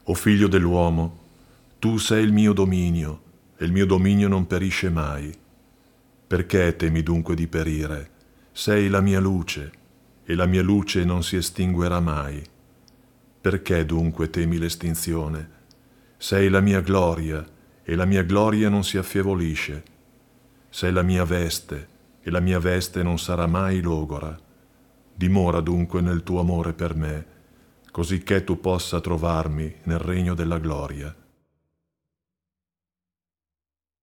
O figlio dell'uomo, tu sei il mio dominio, e il mio dominio non perisce mai. Perché temi dunque di perire? Sei la mia luce, e la mia luce non si estinguerà mai. Perché dunque temi l'estinzione? Sei la mia gloria, e la mia gloria non si affievolisce. Sei la mia veste, e la mia veste non sarà mai logora. Dimora dunque nel tuo amore per me, così che tu possa trovarmi nel regno della gloria.